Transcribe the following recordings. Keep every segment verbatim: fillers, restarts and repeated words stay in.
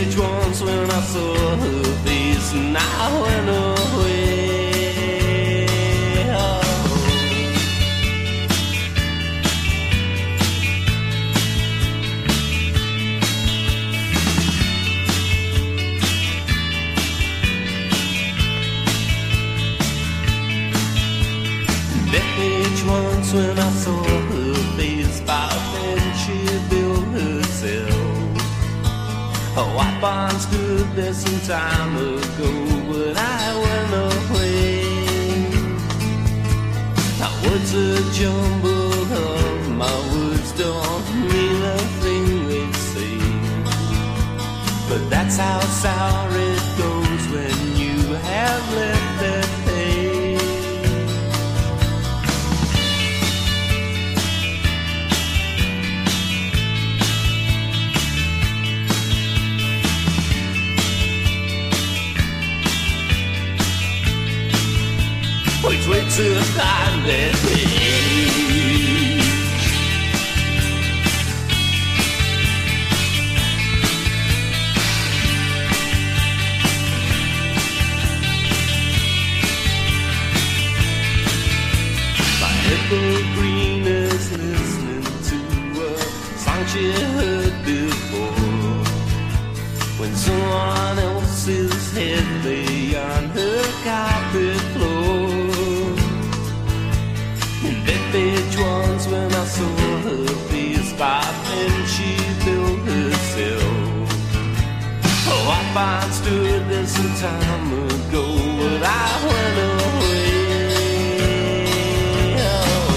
page once when I saw her face, and I went away. Oh. That page once when I saw her face, by then she built herself. A white barn stood there some time ago, but I went away. My words are jumbled up, my words don't mean a thing they say. But that's how sour it goes when you have left that page. Which way to find that page? My evergreen is listening to a song she heard before, when someone else's head lay on her carpet floor. Page once when I saw her face, by then she built herself. Oh, I find stood there some time ago, but I went away. Oh.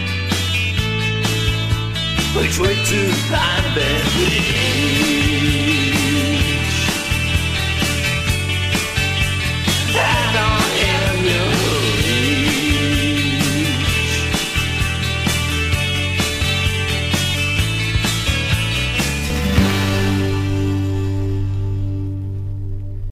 Which way to find that page?